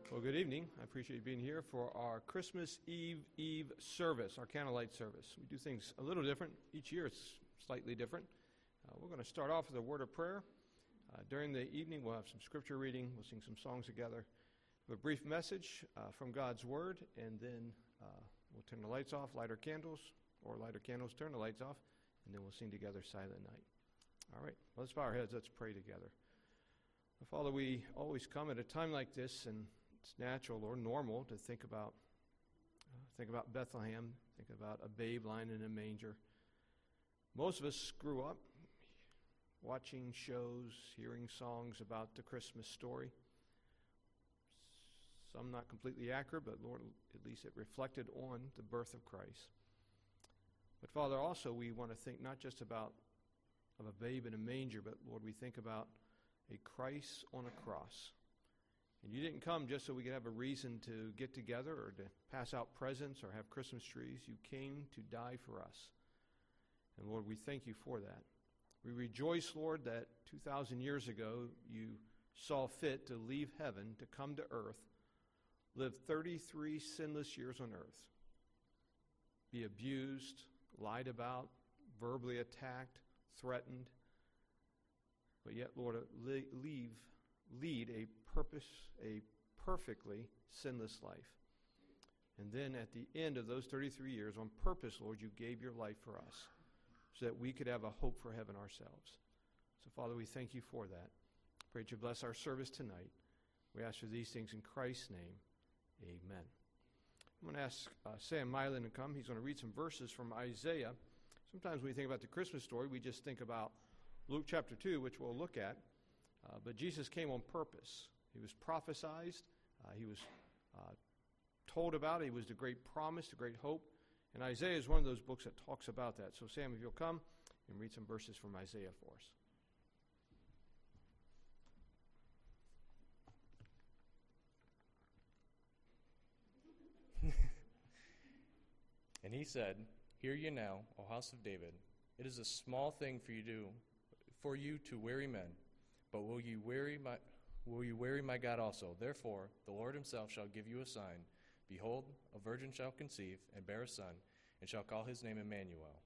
Well, good evening. I appreciate you being here for our Christmas Eve service, our candlelight service. We do things a little different. Each year it's slightly different. We're going to start off with a word of prayer. During the evening, we'll have some scripture reading. We'll sing some songs together. We have a brief message from God's Word, and then we'll turn the lights off, light our candles, or light our candles, turn the lights off, and then we'll sing together Silent Night. All right, let's bow our heads. Let's pray together. Father, we always come at a time like this, and it's natural or normal to think about Bethlehem, think about a babe lying in a manger. Most of us grew up watching shows, hearing songs about the Christmas story. Some not completely accurate, but Lord, at least it reflected on the birth of Christ. But Father, also we want to think not just about of a babe in a manger, but Lord, we think about a Christ on a cross. And you didn't come just so we could have a reason to get together or to pass out presents or have Christmas trees. You came to die for us. And Lord, we thank you for that. We rejoice, Lord, that 2,000 years ago you saw fit to leave heaven, to come to earth, live 33 sinless years on earth, be abused, lied about, verbally attacked, threatened, but yet, Lord, lead a perfectly sinless life. And then at the end of those 33 years, on purpose, Lord, you gave your life for us so that we could have a hope for heaven ourselves. So, Father, we thank you for that. Pray that you bless our service tonight. We ask for these things in Christ's name. Amen. I'm going to ask Sam Mylan to come. He's going to read some verses from Isaiah. Sometimes when we think about the Christmas story, we just think about Luke chapter 2, which we'll look at. But Jesus came on purpose. He was prophesied. He was told about. He was the great promise, the great hope. And Isaiah is one of those books that talks about that. So Sam, if you'll come and read some verses from Isaiah for us. And he said, "Hear ye now, O house of David. It is a small thing for you to weary men, but will you weary my God also? Therefore, the Lord himself shall give you a sign. Behold, a virgin shall conceive and bear a son, and shall call his name Emmanuel."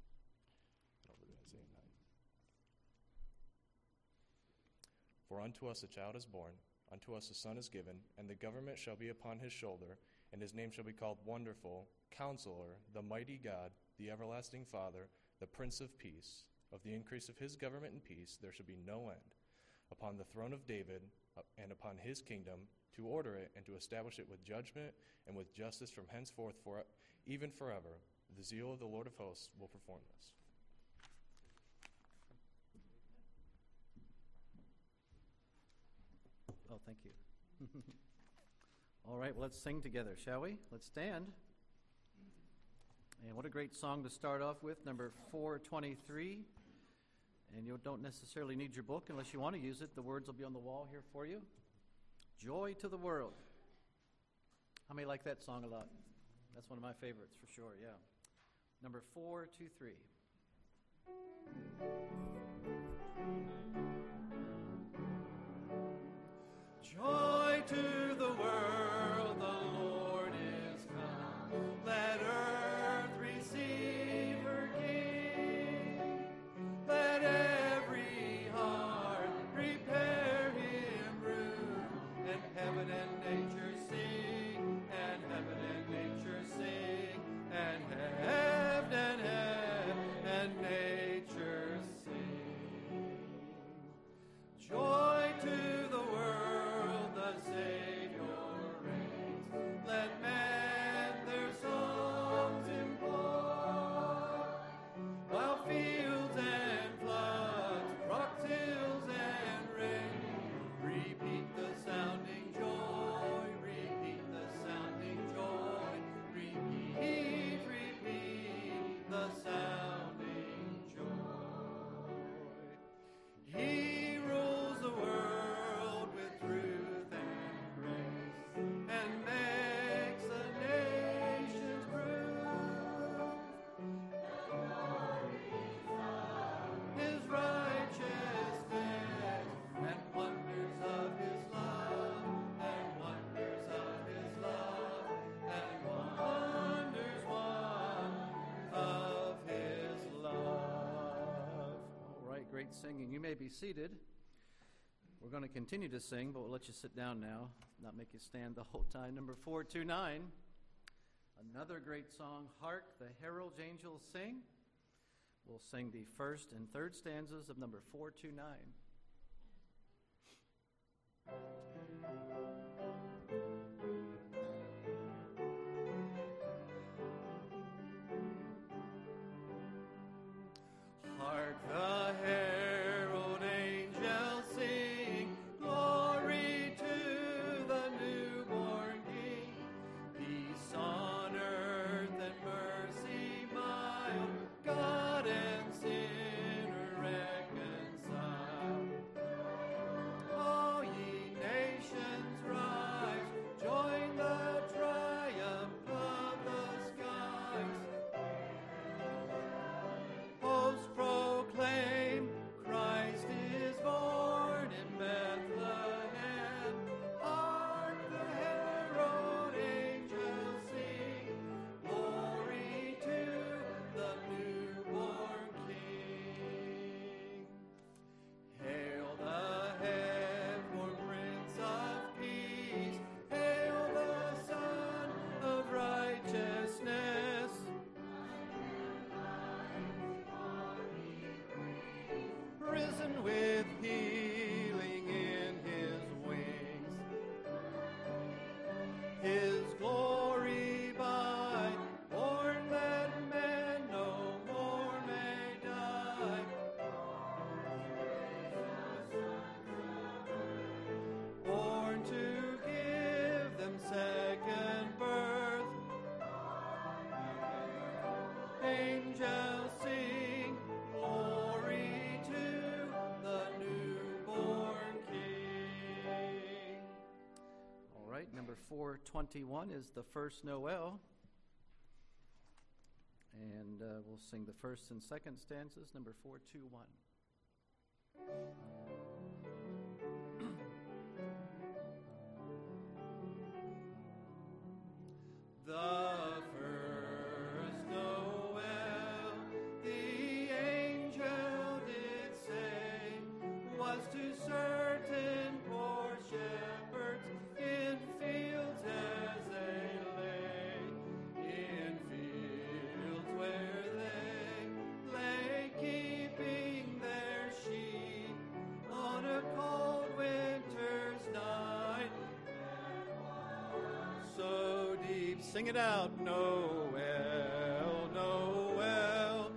For unto us a child is born, unto us a son is given, and the government shall be upon his shoulder, and his name shall be called Wonderful, Counselor, the Mighty God, the Everlasting Father, the Prince of Peace. Of the increase of his government and peace there shall be no end, upon the throne of David and upon his kingdom, to order it and to establish it with judgment and with justice from henceforth even forever. The zeal of the Lord of hosts will perform this. Oh, thank you. All right, well, let's sing together, shall we? Let's stand. And what a great song to start off with, number 423. And you don't necessarily need your book unless you want to use it. The words will be on the wall here for you. Joy to the world. How many like that song a lot? That's one of my favorites for sure, yeah. Number 423. Joy to the world, the Lord is come. Let earth receive her King. Let every heart prepare him room. And heaven and nature sing, and heaven and nature sing, and heaven and nature sing. Joy to the world, the singing. You may be seated. We're going to continue to sing, but we'll let you sit down now, not make you stand the whole time. Number 429, another great song, Hark the Herald Angels Sing. We'll sing the first and third stanzas of number 429. Hark the herald angels sing, glory to the newborn King. Peace on earth and mercy mild, God and sinner reconciled. All ye nations rise, join the triumph of the skies. Hosts proclaim, Christ is born in Bethlehem. Hark the herald angels sing, glory to the newborn King. Hail the heavenborn Prince of Peace, hail the Son of Righteousness. Risen with healing in his wings, his glory by, born that men no more may die. Born to give them second birth, angels sing, glory to the newborn King. All right, number 421 is the first Noel. And we'll sing the first and second stanzas, number 421. The first Noel, the angel did say, was to certain poor shepherds in fields as they lay, in fields where they lay keeping their sheep on a cold winter's night. So deep, sing it out, Noel, Noel,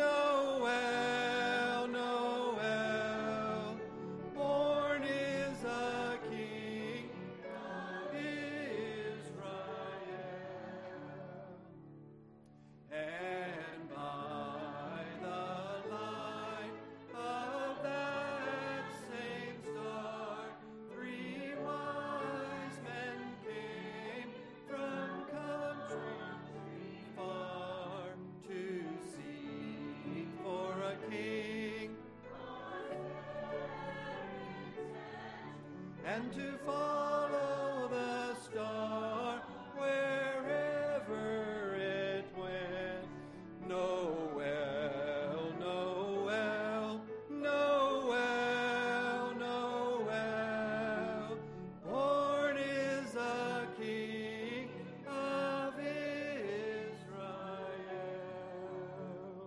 Noel, Noel. Born is a King of Israel, and by the light of that same star, 3 wise men came from countries far to seek for a king and to follow the star wherever it went. Noel, Noel, Noel, Noel. Born is a King of Israel.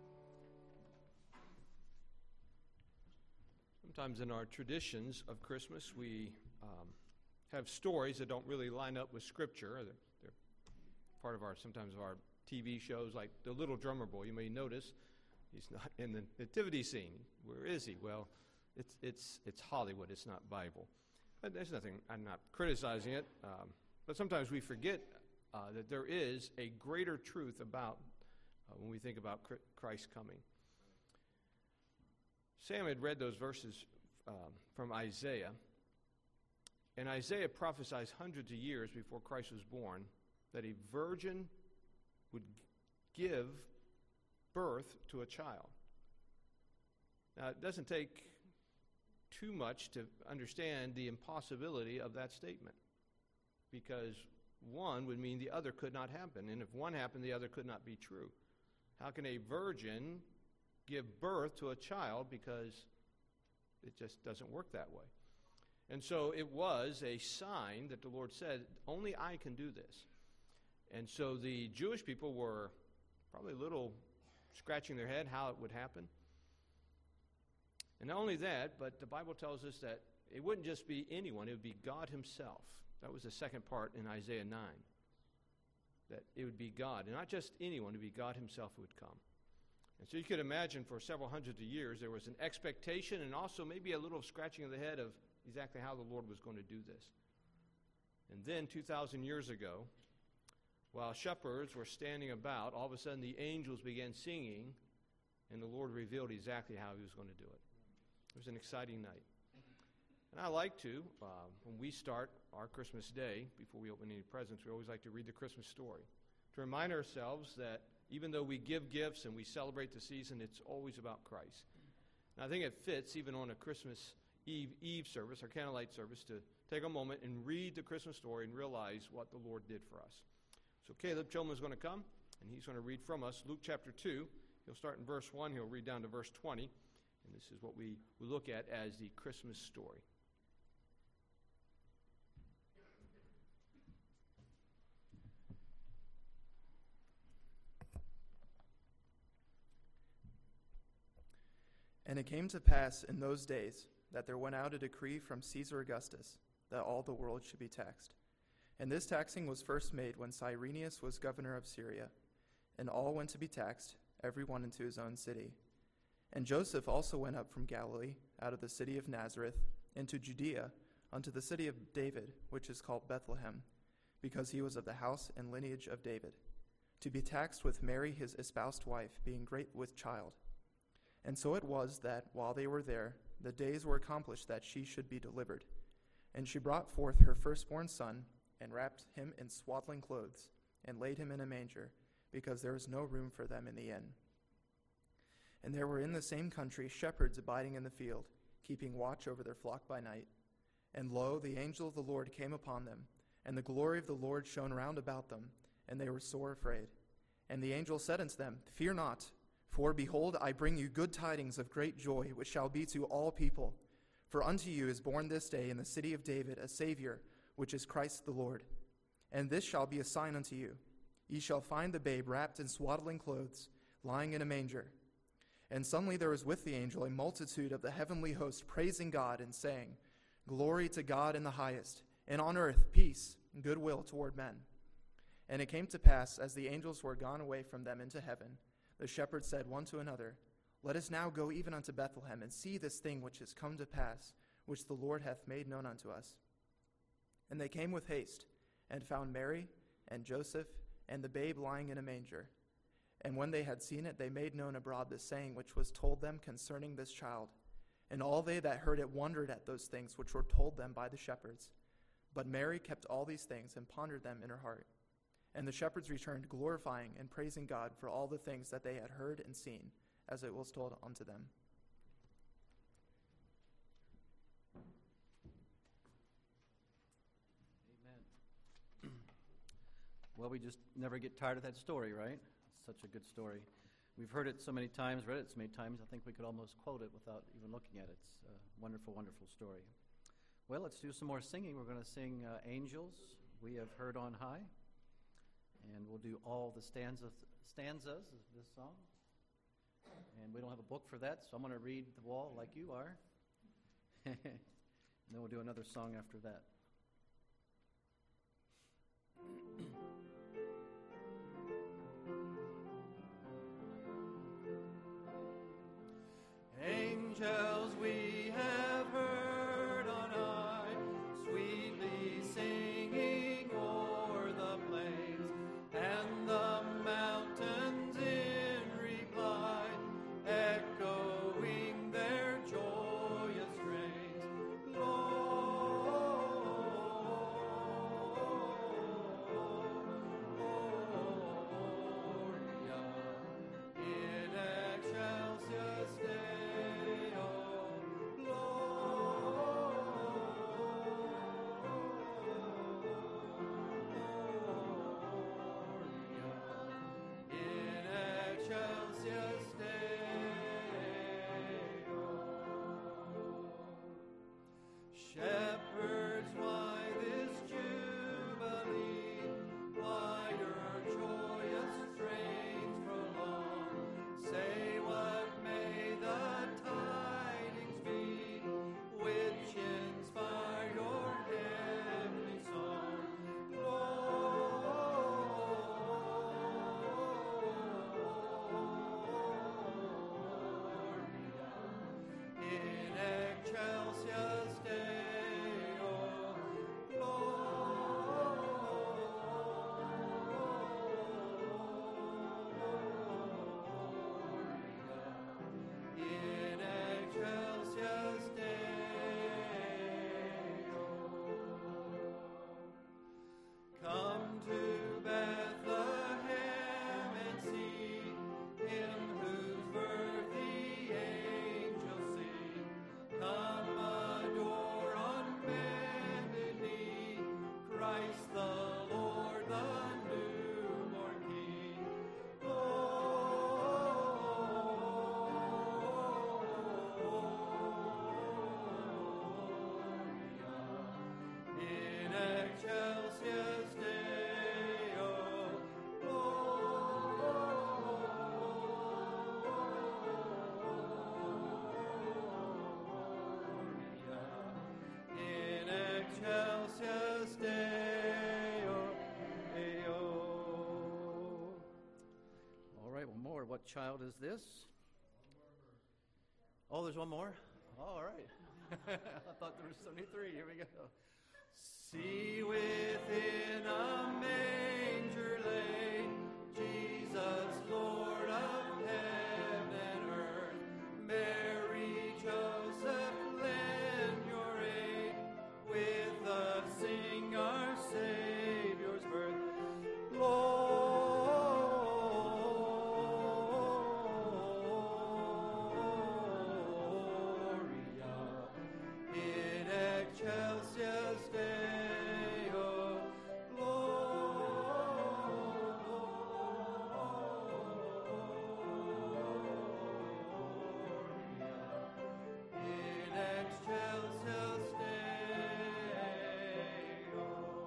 Sometimes in our traditions of Christmas, we have stories that don't really line up with Scripture. They're part of sometimes of our TV shows, like The Little Drummer Boy. You may notice he's not in the nativity scene. Where is he? Well, it's Hollywood. It's not Bible. But there's nothing. I'm not criticizing it. But sometimes we forget that there is a greater truth about when we think about Christ coming. Sam had read those verses from Isaiah, and Isaiah prophesies hundreds of years before Christ was born that a virgin would give birth to a child. Now, it doesn't take too much to understand the impossibility of that statement, because one would mean the other could not happen, and if one happened, the other could not be true. How can a virgin give birth to a child because it just doesn't work that way. And so it was a sign that the Lord said, only I can do this. And so the Jewish people were probably a little scratching their head how it would happen. And not only that, but the Bible tells us that it wouldn't just be anyone, it would be God himself. That was the second part in Isaiah 9. That it would be God, and not just anyone, it would be God himself who would come. And so you could imagine for several hundreds of years there was an expectation and also maybe a little scratching of the head of exactly how the Lord was going to do this. And then 2,000 years ago, while shepherds were standing about, all of a sudden the angels began singing, and the Lord revealed exactly how he was going to do it. It was an exciting night. And I like to, when we start our Christmas day, before we open any presents, we always like to read the Christmas story, to remind ourselves that even though we give gifts and we celebrate the season, it's always about Christ. And I think it fits, even on a Christmas Eve service, our candlelight service, to take a moment and read the Christmas story and realize what the Lord did for us. So Caleb Chilman is going to come, and he's going to read from us Luke chapter 2. He'll start in verse 1. He'll read down to verse 20. And this is what we look at as the Christmas story. And it came to pass in those days that there went out a decree from Caesar Augustus that all the world should be taxed. And this taxing was first made when Cyrenius was governor of Syria. And all went to be taxed, every one into his own city. And Joseph also went up from Galilee, out of the city of Nazareth, into Judea, unto the city of David, which is called Bethlehem, because he was of the house and lineage of David, to be taxed with Mary his espoused wife, being great with child. And so it was that, while they were there, the days were accomplished that she should be delivered. And she brought forth her firstborn son, and wrapped him in swaddling clothes, and laid him in a manger, because there was no room for them in the inn. And there were in the same country shepherds abiding in the field, keeping watch over their flock by night. And lo, the angel of the Lord came upon them, and the glory of the Lord shone round about them, and they were sore afraid. And the angel said unto them, Fear not, for behold, I bring you good tidings of great joy, which shall be to all people. For unto you is born this day in the city of David a Savior, which is Christ the Lord. And this shall be a sign unto you. Ye shall find the babe wrapped in swaddling clothes, lying in a manger. And suddenly there was with the angel a multitude of the heavenly host, praising God and saying, Glory to God in the highest, and on earth peace and goodwill toward men. And it came to pass, as the angels were gone away from them into heaven, the shepherds said one to another, Let us now go even unto Bethlehem, and see this thing which is come to pass, which the Lord hath made known unto us. And they came with haste, and found Mary, and Joseph, and the babe lying in a manger. And when they had seen it, they made known abroad the saying which was told them concerning this child. And all they that heard it wondered at those things which were told them by the shepherds. But Mary kept all these things, and pondered them in her heart. And the shepherds returned, glorifying and praising God for all the things that they had heard and seen, as it was told unto them. Amen. Well, we just never get tired of that story, right? It's such a good story. We've heard it so many times, read it so many times, I think we could almost quote it without even looking at it. It's a wonderful, wonderful story. Well, let's do some more singing. We're going to sing Angels, We Have Heard on High. And we'll do all the stanzas of this song. And we don't have a book for that, so I'm going to read the wall like you are. And then we'll do another song after that. Angels we have heard on high, sweetly singing o'er the plains, and the mountains in reply, echoing their joyous strains. Gloria in excelsis Deo. child is this? Oh, there's one more? All right. I thought there was only three. Here we go. See within a manger laid Jesus, Lord of heaven and earth. Mary, Joseph, lend your aid. With us sing our Savior's birth. Gloria in excelsis Deo. In excelsis Deo.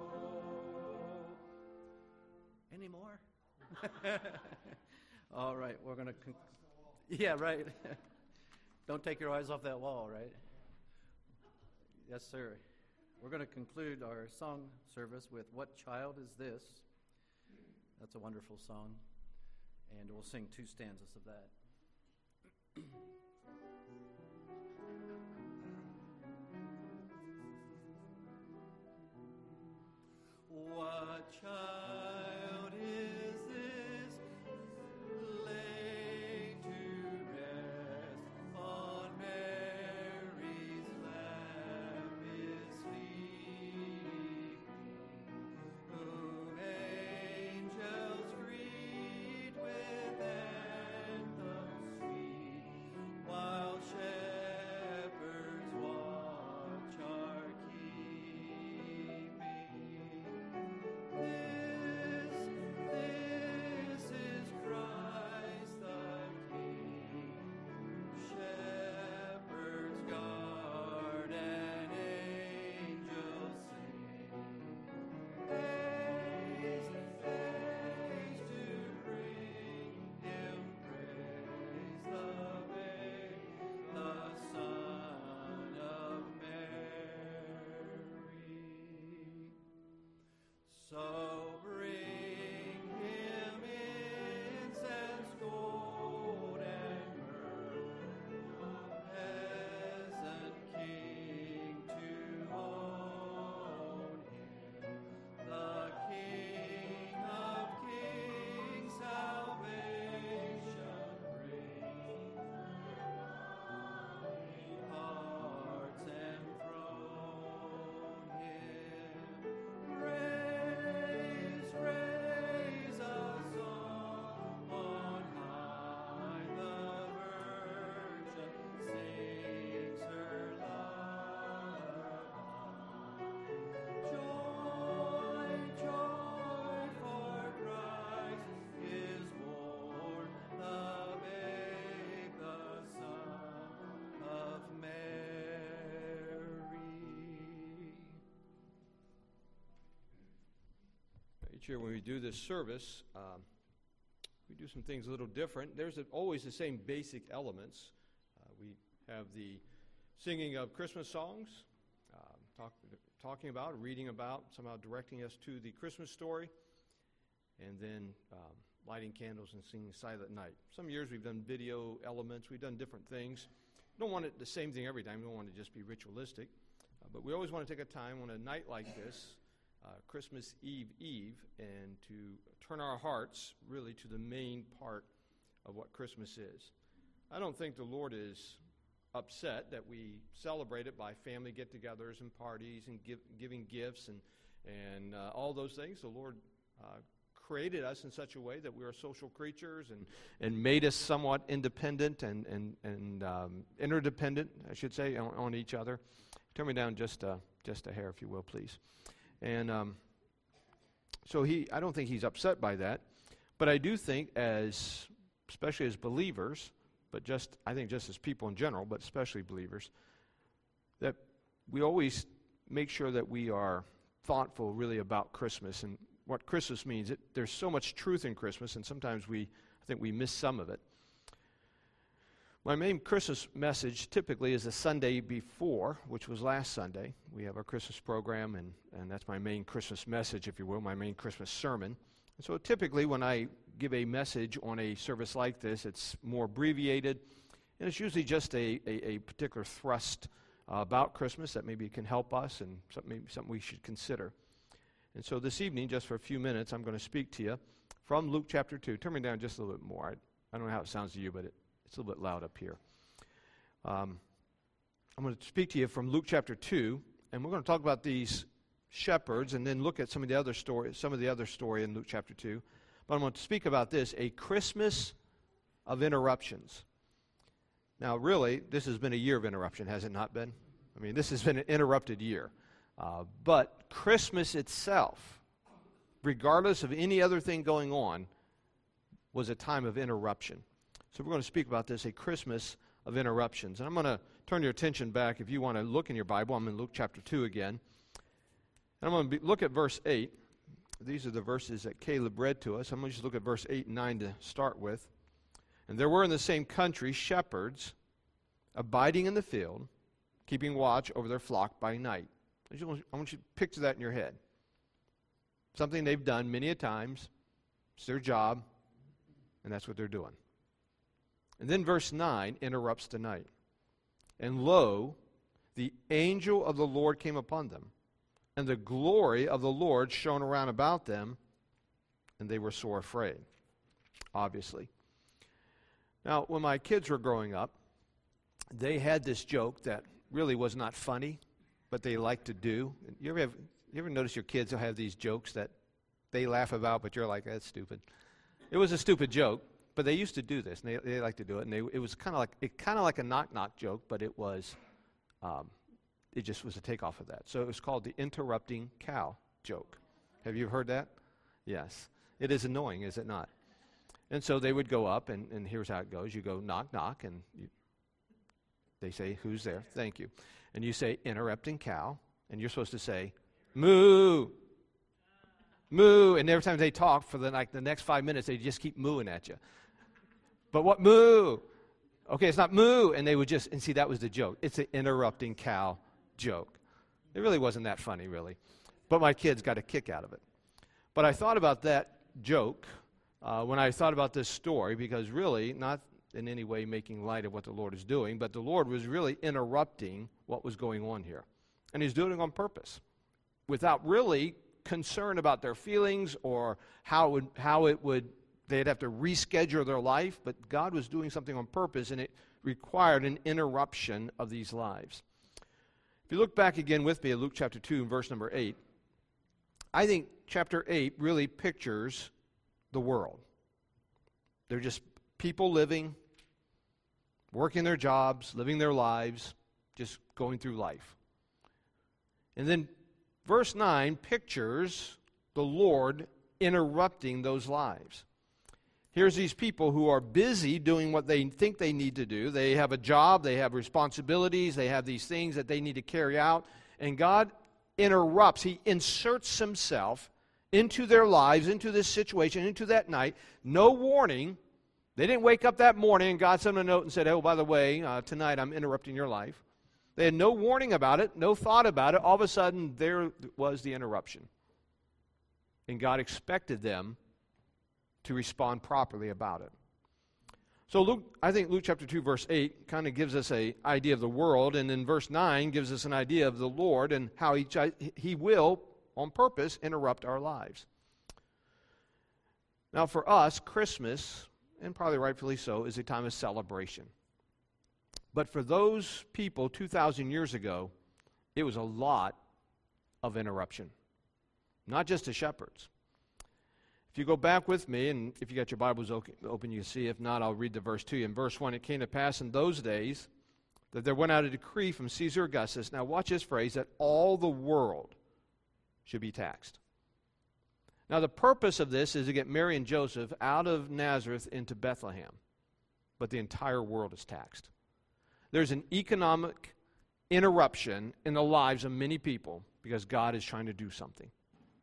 Any more? All right, we're going to... Yeah, right. Don't take your eyes off that wall, right? Yes, sir. We're going to conclude our song service with What Child Is This? That's a wonderful song. And we'll sing 2 stanzas of that. What child is this laid to rest on Mary's lap is sleeping, whom angels greet with anthems sweet, while shepherds watch are keeping. This is Christ the King. Shepherds guard and angels sing. Haste, haste to bring Him praise, the babe, the Son of Mary. So bring Him incense, gold, and myrrh, peasant King to own Him, the King of kings, salvation brings, hearts enthrone Him. Praise, praise us on high. The Virgin sings her lullaby. Joy, joy, for Christ is born, the babe, the Son of Mary. Each year when we do this service, we do some things a little different. There's always the same basic elements. We have the singing of Christmas songs, talking about, reading about, somehow directing us to the Christmas story, and then lighting candles and singing Silent Night. Some years we've done video elements. We've done different things. We don't want it the same thing every time. We don't want it to just be ritualistic. But we always want to take a time on a night like this, Christmas Eve, and to turn our hearts really to the main part of what Christmas is. I don't think the Lord is upset that we celebrate it by family get-togethers and parties and giving gifts and all those things. The Lord created us in such a way that we are social creatures and made us somewhat independent and interdependent, I should say, on each other. Turn me down just a hair, if you will, please. And so I don't think he's upset by that. But I do think, especially as believers, but I think just as people in general, but especially believers, that we always make sure that we are thoughtful really about Christmas and what Christmas means. There's so much truth in Christmas, and sometimes I think we miss some of it. My main Christmas message typically is the Sunday before, which was last Sunday. We have our Christmas program, and that's my main Christmas message, if you will, my main Christmas sermon. And so typically when I give a message on a service like this. It's more abbreviated, and it's usually just a particular thrust about Christmas that maybe can help us and something we should consider. And so this evening, just for a few minutes, I'm going to speak to you from Luke chapter 2. Turn me down just a little bit more. I don't know how it sounds to you, but it's a little bit loud up here. I'm going to speak to you from Luke chapter 2, and we're going to talk about these shepherds and then look at some of the other story in Luke chapter 2. But I'm going to speak about this, a Christmas of interruptions. Now, really, this has been a year of interruption, has it not been? I mean, this has been an interrupted year. But Christmas itself, regardless of any other thing going on, was a time of interruption. So we're going to speak about this, a Christmas of interruptions. And I'm going to turn your attention back, if you want to look in your Bible. I'm in Luke chapter 2 again. And I'm going to look at verse 8. These are the verses that Caleb read to us. I'm going to just look at verse 8 and 9 to start with. And there were in the same country shepherds abiding in the field, keeping watch over their flock by night. I want you to picture that in your head. Something they've done many a times. It's their job, and that's what they're doing. And then verse 9 interrupts the night. And lo, the angel of the Lord came upon them, and the glory of the Lord shone around about them, and they were sore afraid, obviously. Now, when my kids were growing up, they had this joke that really was not funny, but they liked to do. You ever notice your kids will have these jokes that they laugh about, but you're like, that's stupid. It was a stupid joke, but they used to do this, and they like to do it. And it was kind of like a knock-knock joke, but it was, it just was a takeoff of that. So it was called the interrupting cow joke. Have you heard that? Yes. It is annoying, is it not? And so they would go up, and here's how it goes. You go knock, knock, and they say, who's there? Thank you. And you say, interrupting cow, and you're supposed to say, moo, moo. And every time they talk for the next 5 minutes, they just keep mooing at you. But what moo? Okay, it's not moo. And they would just, and see, that was the joke. It's an interrupting cow joke. It really wasn't that funny, really. But my kids got a kick out of it. But I thought about that joke when I thought about this story, because really, not in any way making light of what the Lord is doing, but the Lord was really interrupting what was going on here. And He's doing it on purpose, without really concern about their feelings or how it would they'd have to reschedule their life, but God was doing something on purpose, and it required an interruption of these lives. If you look back again with me at Luke chapter 2 and verse number 8, I think chapter 8 really pictures the world. They're just people living, working their jobs, living their lives, just going through life. And then verse 9 pictures the Lord interrupting those lives. Here's these people who are busy doing what they think they need to do. They have a job, they have responsibilities, they have these things that they need to carry out, and God interrupts. He inserts Himself into their lives, into this situation, into that night. No warning. They didn't wake up that morning and God sent them a note and said, oh, by the way, tonight I'm interrupting your life. They had no warning about it, no thought about it. All of a sudden, there was the interruption. And God expected them to respond properly about it. So I think Luke chapter 2, verse 8 kind of gives us an idea of the world, and then verse 9 gives us an idea of the Lord and how He will, on purpose, interrupt our lives. Now for us, Christmas, and probably rightfully so, is a time of celebration. But for those people 2,000 years ago, it was a lot of interruption. Not just the shepherds. If you go back with me, and if you got your Bibles open, you can see. If not, I'll read the verse to you. In verse 1, it came to pass in those days that there went out a decree from Caesar Augustus. Now watch this phrase, that all the world should be taxed. Now the purpose of this is to get Mary and Joseph out of Nazareth into Bethlehem. But the entire world is taxed. There's an economic interruption in the lives of many people because God is trying to do something.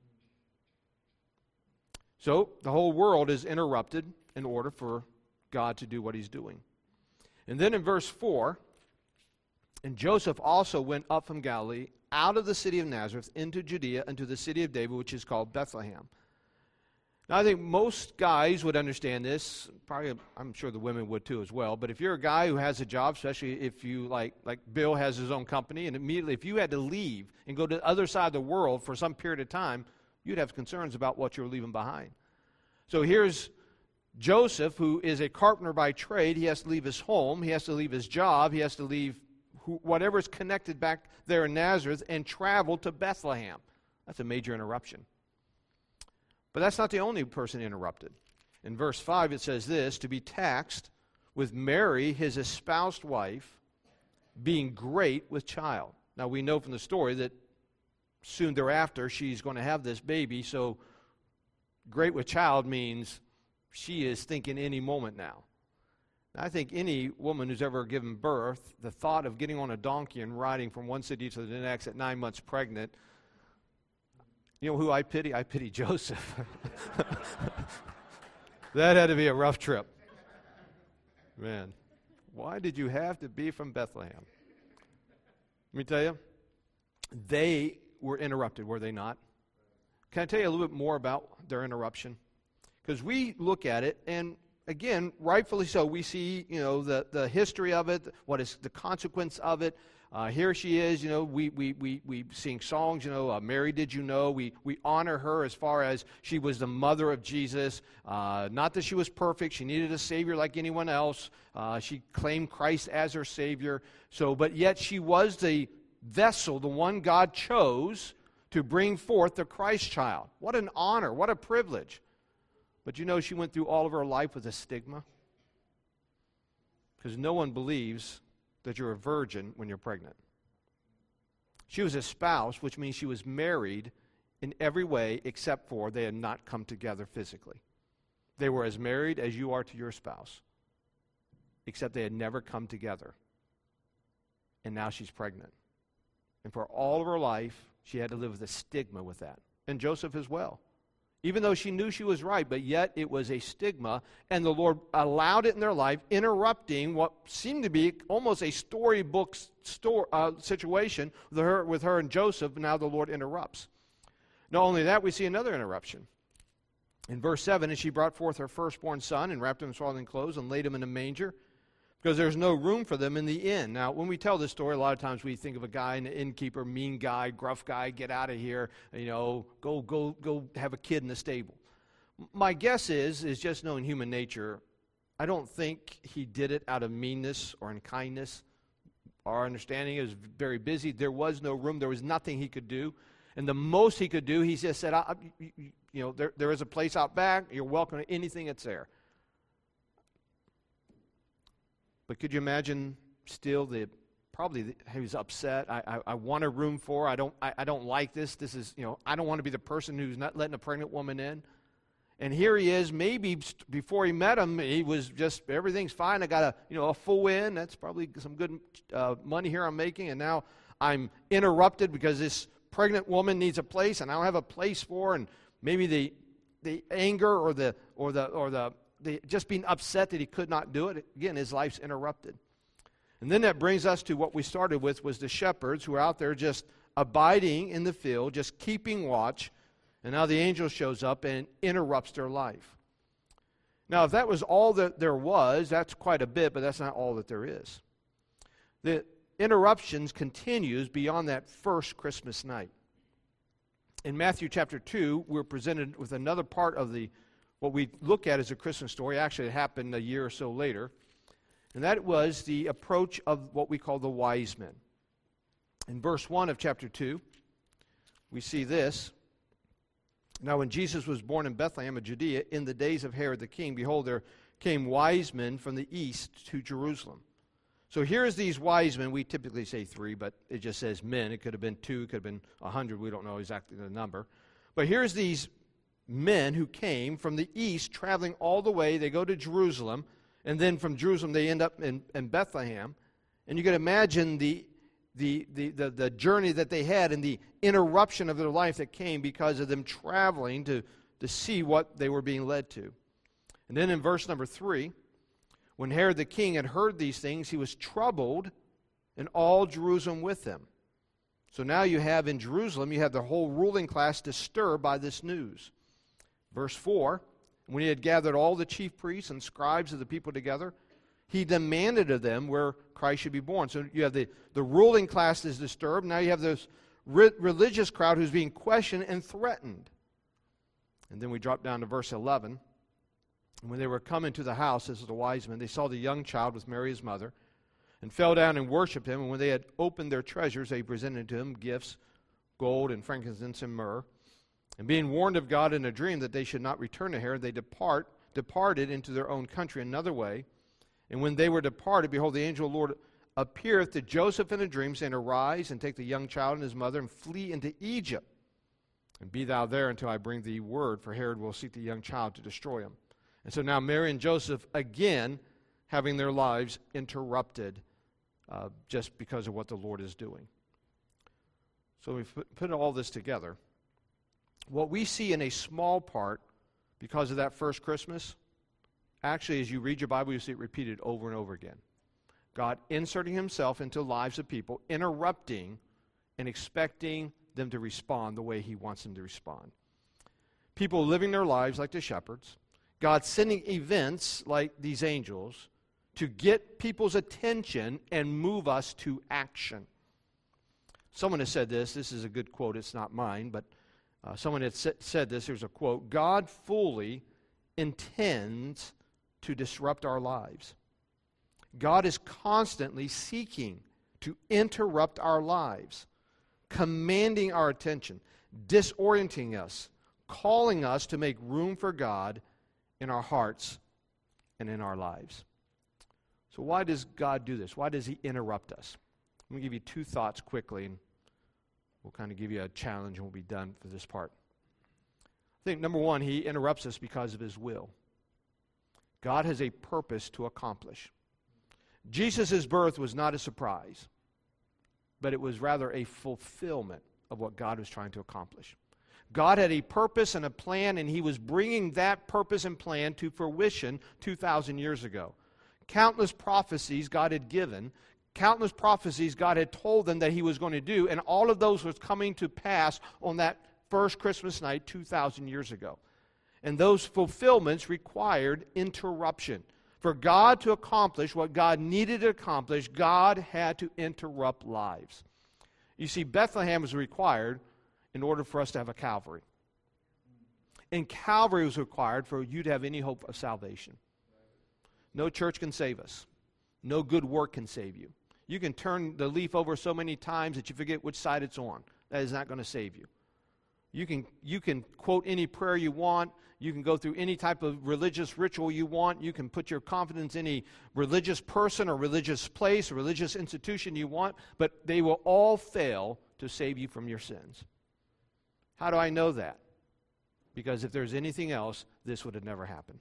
So the whole world is interrupted in order for God to do what He's doing. And then in verse 4, and Joseph also went up from Galilee out of the city of Nazareth into Judea, into the city of David, which is called Bethlehem. Now, I think most guys would understand this. Probably, I'm sure the women would too as well. But if you're a guy who has a job, especially if you, like Bill has his own company, and immediately if you had to leave and go to the other side of the world for some period of time, you'd have concerns about what you're leaving behind. So here's Joseph, who is a carpenter by trade. He has to leave his home. He has to leave his job. He has to leave whatever's connected back there in Nazareth and travel to Bethlehem. That's a major interruption. But that's not the only person interrupted. In verse 5 it says this, to be taxed with Mary, his espoused wife, being great with child. Now we know from the story that soon thereafter she's going to have this baby, so great with child means she is thinking any moment now. I think any woman who's ever given birth, the thought of getting on a donkey and riding from one city to the next at 9 months pregnant, you know who I pity? I pity Joseph. That had to be a rough trip. Man, why did you have to be from Bethlehem? Let me tell you, they were interrupted, were they not? Can I tell you a little bit more about their interruption? Because we look at it, and again, rightfully so, we see, the history of it, what is the consequence of it. Here she is, we sing songs, Mary, did you know? We honor her as far as she was the mother of Jesus. Not that she was perfect. She needed a Savior like anyone else. She claimed Christ as her Savior. But yet she was the vessel, the one God chose to bring forth the Christ child. What an honor, what a privilege. But she went through all of her life with a stigma. Because no one believes that you're a virgin when you're pregnant. She was espoused, which means she was married in every way except for they had not come together physically. They were as married as you are to your spouse, except they had never come together. And now she's pregnant. And for all of her life, she had to live with a stigma with that. And Joseph as well. Even though she knew she was right, but yet it was a stigma, and the Lord allowed it in their life, interrupting what seemed to be almost a storybook situation with her and Joseph. Now the Lord interrupts. Not only that, we see another interruption. In verse 7, and she brought forth her firstborn son, and wrapped him in swaddling clothes, and laid him in a manger, because there's no room for them in the inn. Now, when we tell this story, a lot of times we think of a guy, an innkeeper, mean guy, gruff guy, get out of here, go have a kid in the stable. My guess is just knowing human nature, I don't think he did it out of meanness or unkindness. Our understanding is very busy. There was no room. There was nothing he could do. And the most he could do, he just said, there is a place out back. You're welcome to anything that's there. But could you imagine still he was upset. I want a room for her. I don't like this. This is, I don't want to be the person who's not letting a pregnant woman in. And here he is. Maybe before he met him, he was just, everything's fine. I got a full in. That's probably some good money here I'm making. And now I'm interrupted because this pregnant woman needs a place, and I don't have a place for her. And maybe the anger or the just being upset that he could not do it. Again, his life's interrupted. And then that brings us to what we started with, was the shepherds who are out there just abiding in the field, just keeping watch. And now the angel shows up and interrupts their life. Now, if that was all that there was, that's quite a bit, but that's not all that there is. The interruptions continues beyond that first Christmas night. In Matthew chapter 2, we're presented with another part of what we look at as a Christmas story. Actually, it happened a year or so later. And that was the approach of what we call the wise men. In verse 1 of chapter 2, we see this. Now, when Jesus was born in Bethlehem of Judea, in the days of Herod the king, behold, there came wise men from the east to Jerusalem. So here's these wise men. We typically say 3, but it just says men. It could have been 2, it could have been 100. We don't know exactly the number. But here's these men who came from the east, traveling all the way. They go to Jerusalem, and then from Jerusalem they end up in Bethlehem. And you can imagine the journey that they had and the interruption of their life that came because of them traveling to see what they were being led to. And then in verse number 3, when Herod the king had heard these things, he was troubled, and all Jerusalem with him. So now you have in Jerusalem, you have the whole ruling class disturbed by this news. Verse 4, when he had gathered all the chief priests and scribes of the people together, he demanded of them where Christ should be born. So you have the ruling class is disturbed. Now you have this religious crowd who's being questioned and threatened. And then we drop down to verse 11. And when they were come into the house, this is the wise men, they saw the young child with Mary his mother, and fell down and worshipped him. And when they had opened their treasures, they presented to him gifts, gold and frankincense and myrrh. And being warned of God in a dream that they should not return to Herod, they departed into their own country another way. And when they were departed, behold, the angel of the Lord appeareth to Joseph in a dream, saying, Arise, and take the young child and his mother, and flee into Egypt. And be thou there until I bring thee word, for Herod will seek the young child to destroy him. And so now Mary and Joseph, again, having their lives interrupted just because of what the Lord is doing. So we put all this together. What we see in a small part, because of that first Christmas, actually, as you read your Bible, you see it repeated over and over again. God inserting himself into the lives of people, interrupting and expecting them to respond the way he wants them to respond. People living their lives like the shepherds. God sending events like these angels to get people's attention and move us to action. Someone has said this. This is a good quote. It's not mine, but someone had said this. Here's a quote. God fully intends to disrupt our lives. God is constantly seeking to interrupt our lives, commanding our attention, disorienting us, calling us to make room for God in our hearts and in our lives. So why does God do this? Why does he interrupt us? Let me give you two thoughts quickly, and we'll kind of give you a challenge and we'll be done for this part. I think, number one, he interrupts us because of his will. God has a purpose to accomplish. Jesus' birth was not a surprise, but it was rather a fulfillment of what God was trying to accomplish. God had a purpose and a plan, and he was bringing that purpose and plan to fruition 2,000 years ago. Countless prophecies God had given, countless prophecies God had told them that he was going to do, and all of those was coming to pass on that first Christmas night 2,000 years ago. And those fulfillments required interruption. For God to accomplish what God needed to accomplish, God had to interrupt lives. You see, Bethlehem was required in order for us to have a Calvary. And Calvary was required for you to have any hope of salvation. No church can save us. No good work can save you. You can turn the leaf over so many times that you forget which side it's on. That is not going to save you. You can quote any prayer you want. You can go through any type of religious ritual you want. You can put your confidence in any religious person or religious place or religious institution you want, but they will all fail to save you from your sins. How do I know that? Because if there's anything else, this would have never happened.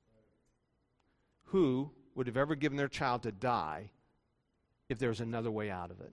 Who would have ever given their child to die if there was another way out of it?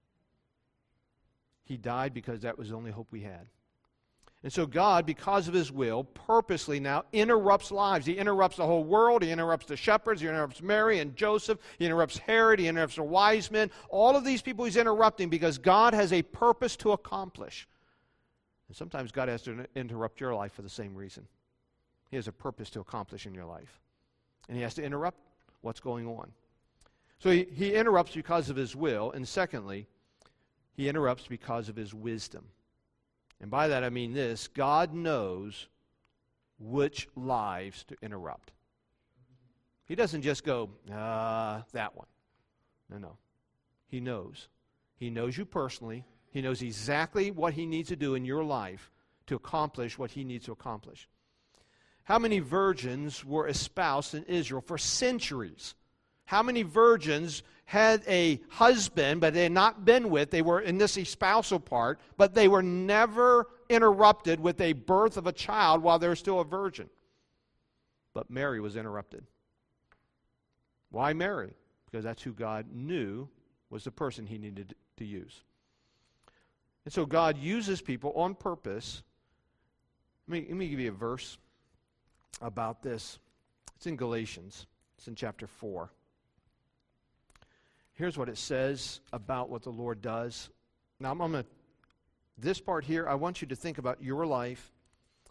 He died because that was the only hope we had. And so God, because of his will, purposely now interrupts lives. He interrupts the whole world. He interrupts the shepherds. He interrupts Mary and Joseph. He interrupts Herod. He interrupts the wise men. All of these people he's interrupting because God has a purpose to accomplish. And sometimes God has to interrupt your life for the same reason. He has a purpose to accomplish in your life. And he has to interrupt what's going on. So he interrupts because of his will. And secondly, he interrupts because of his wisdom. And by that I mean this: God knows which lives to interrupt. He doesn't just go, that one. No. He knows. He knows you personally. He knows exactly what he needs to do in your life to accomplish what he needs to accomplish. How many virgins were espoused in Israel for centuries? How many virgins had a husband, but they had not been with? They were in this espousal part, but they were never interrupted with a birth of a child while they were still a virgin. But Mary was interrupted. Why Mary? Because that's who God knew was the person he needed to use. And so God uses people on purpose. Let me give you a verse about this. It's in Galatians. It's in chapter 4. Here's what it says about what the Lord does. Now, this part here, I want you to think about your life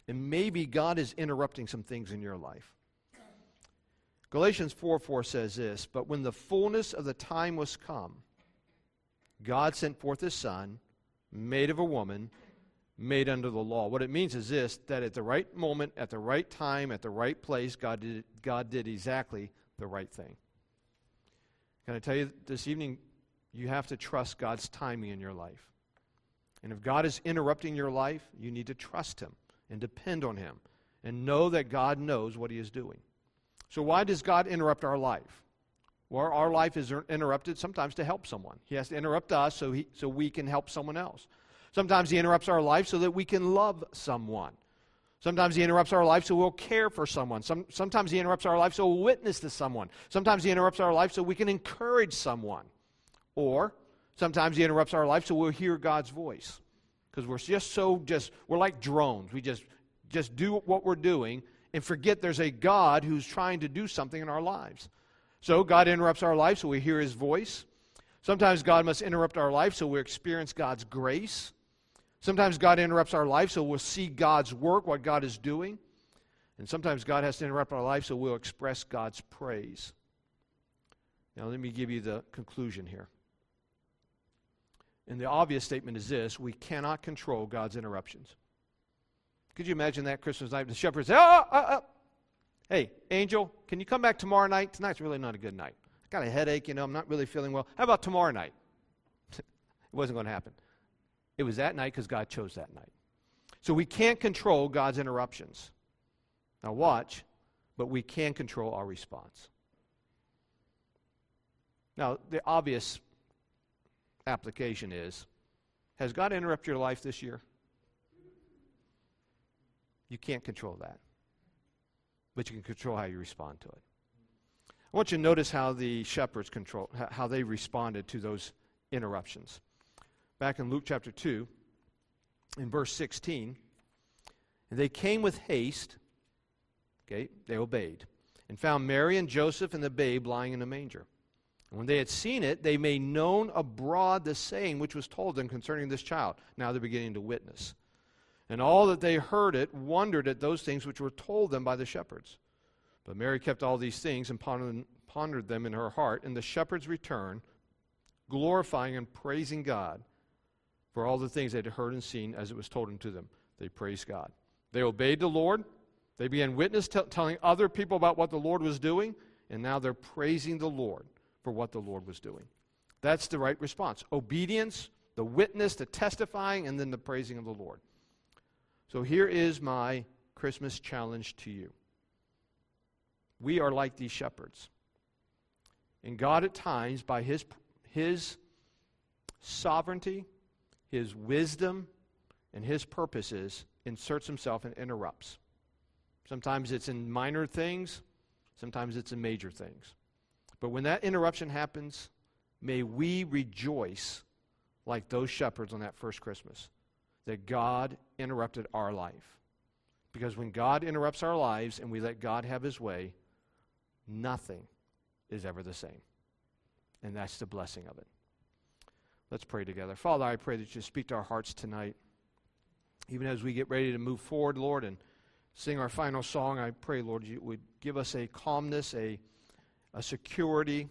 And maybe God is interrupting some things in your life. Galatians 4:4 says this, "But when the fullness of the time was come, God sent forth His Son, made of a woman, made under the law." What it means is this, that at the right moment, at the right time, at the right place, God did exactly the right thing. Can I tell you this evening, you have to trust God's timing in your life. And if God is interrupting your life, you need to trust Him and depend on Him and know that God knows what He is doing. So why does God interrupt our life? Well, our life is interrupted sometimes to help someone. He has to interrupt us so we can help someone else. Sometimes He interrupts our life so that we can love someone. Sometimes He interrupts our life so we'll care for someone. Sometimes He interrupts our life so we'll witness to someone. Sometimes He interrupts our life so we can encourage someone. Or sometimes He interrupts our life so we'll hear God's voice. Because we're like drones. We just do what we're doing and forget there's a God who's trying to do something in our lives. So God interrupts our life so we hear His voice. Sometimes God must interrupt our life so we experience God's grace. Sometimes God interrupts our life so we'll see God's work, what God is doing. And sometimes God has to interrupt our life so we'll express God's praise. Now let me give you the conclusion here. And the obvious statement is this: we cannot control God's interruptions. Could you imagine that Christmas night? The shepherds say, hey, angel, can you come back tomorrow night? Tonight's really not a good night. I got a headache, I'm not really feeling well. How about tomorrow night? It wasn't going to happen. It was that night because God chose that night. So we can't control God's interruptions. Now watch, but we can control our response. Now, the obvious application is, has God interrupted your life this year? You can't control that. But you can control how you respond to it. I want you to notice how the shepherds how they responded to those interruptions. Back in Luke chapter 2, in verse 16, "And they came with haste," okay, they obeyed, "and found Mary and Joseph and the babe lying in a manger. And when they had seen it, they made known abroad the saying which was told them concerning this child." Now they're beginning to witness. "And all that they heard it wondered at those things which were told them by the shepherds. But Mary kept all these things and pondered them in her heart. And the shepherds returned, glorifying and praising God for all the things they had heard and seen as it was told unto them." They praised God. They obeyed the Lord. They began telling other people about what the Lord was doing. And now they're praising the Lord for what the Lord was doing. That's the right response. Obedience, the witness, the testifying, and then the praising of the Lord. So here is my Christmas challenge to you. We are like these shepherds. And God at times, by His sovereignty, His wisdom, and His purposes, inserts Himself and interrupts. Sometimes it's in minor things. Sometimes it's in major things. But when that interruption happens, may we rejoice like those shepherds on that first Christmas, that God interrupted our life. Because when God interrupts our lives and we let God have His way, nothing is ever the same. And that's the blessing of it. Let's pray together. Father, I pray that You speak to our hearts tonight. Even as we get ready to move forward, Lord, and sing our final song, I pray, Lord, You would give us a calmness, a security,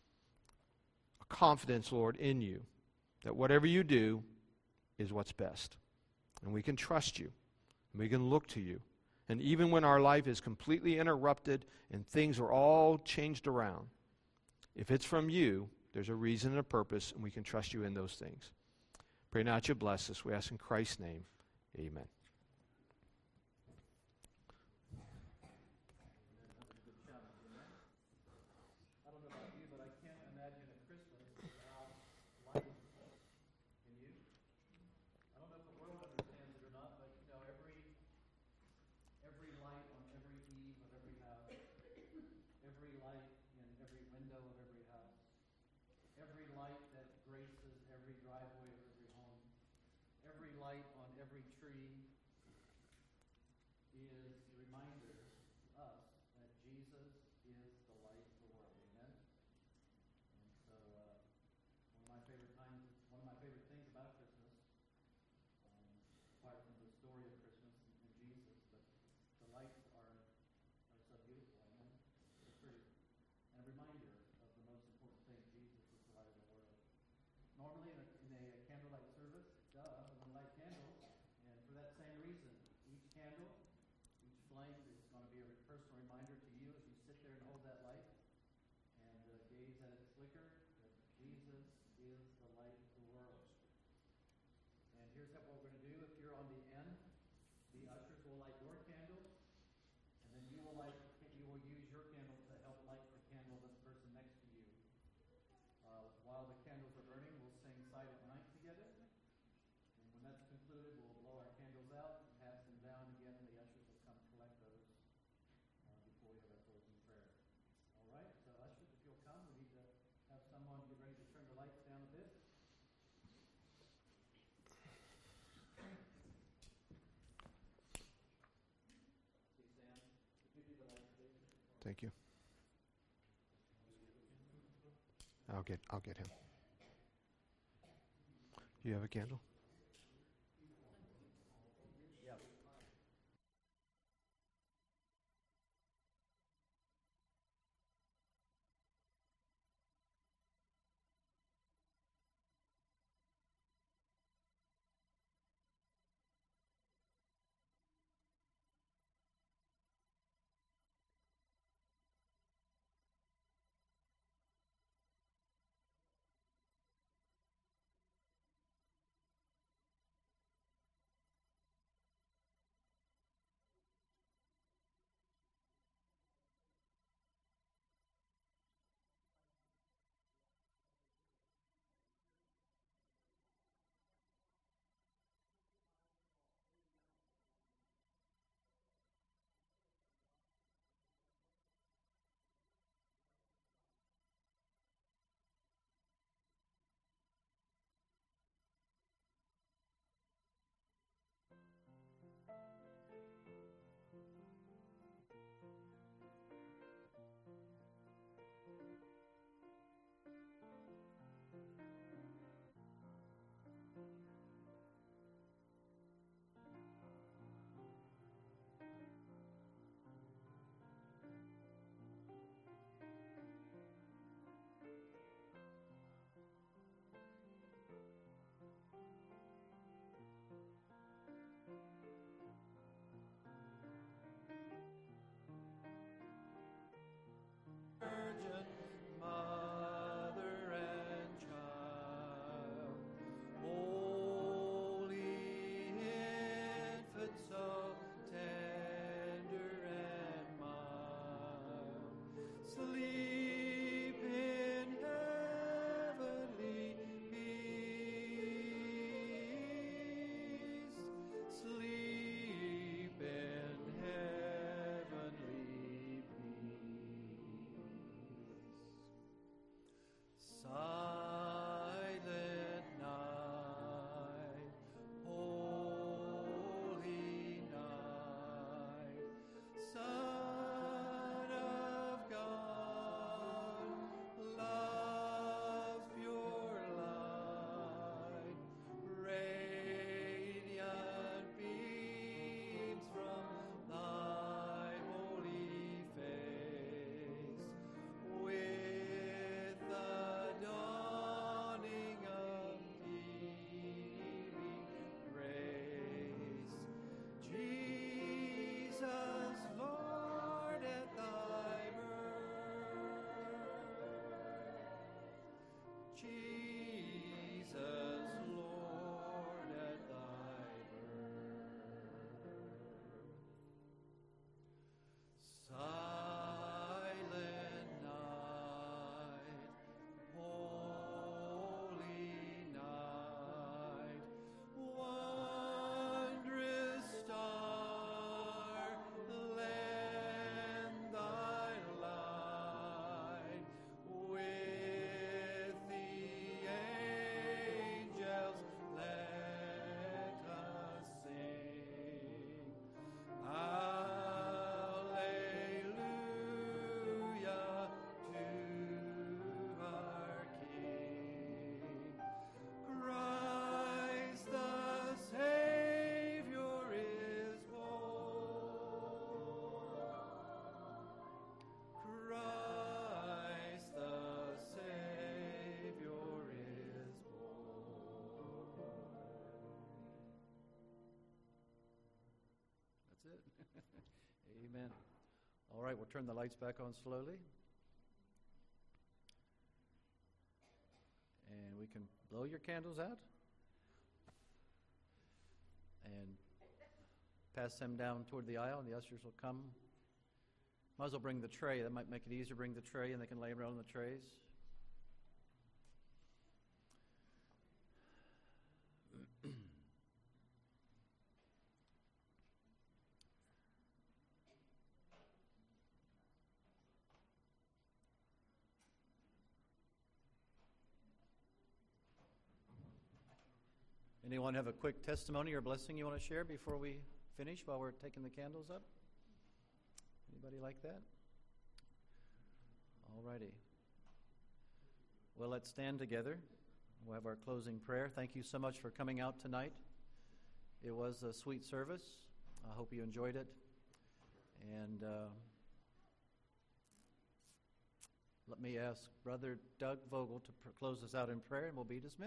a confidence, Lord, in You, that whatever You do is what's best. And we can trust You, and we can look to You. And even when our life is completely interrupted and things are all changed around, if it's from You, there's a reason and a purpose, and we can trust You in those things. Pray now that You bless us. We ask in Christ's name, amen. Apart from the story of Christmas and Jesus, step, what we're going to do, if you're on the end, the ushers will light your candle, and then you will use your candle to help light the candle of the person next to you. While the candles are burning, we'll sing Silent Night together. And when that's concluded, we'll blow our candles out and pass them down again, and the ushers will come collect those before we have our closing prayer. All right, so ushers, if you'll come, we need to have someone get ready to turn the lights down a bit. Please, Sam, if you do the lights, please. Thank you. I'll get him. Do you have a candle? Yep. Virgin Mother and Child, Holy Infant, so tender and mild, sleep in heavenly peace, sleep in heavenly peace. Silent night, holy night, Son of God, love's pure light, radiant beams from thy holy face, with the dawning of healing grace. Jesus, Lord, at thy birth. Jesus, Lord, at thy birth. Silent night, holy night, wondrous star, lend thy light, with the angels let us sing. Alleluia to our King. Christ the Savior is born. Christ the Savior is born. That's it. Amen. All right, we'll turn the lights back on slowly. And we can blow your candles out. and pass them down toward the aisle, and the ushers will come. Might as well bring the tray. That might make it easier. Bring the tray, and they can lay them around on the trays. Anyone have a quick testimony or blessing you want to share before we finish while we're taking the candles up? Anybody like that? All righty. Well, let's stand together. We'll have our closing prayer. Thank you so much for coming out tonight. It was a sweet service. I hope you enjoyed it. And let me ask Brother Doug Vogel to close us out in prayer, and we'll be dismissed.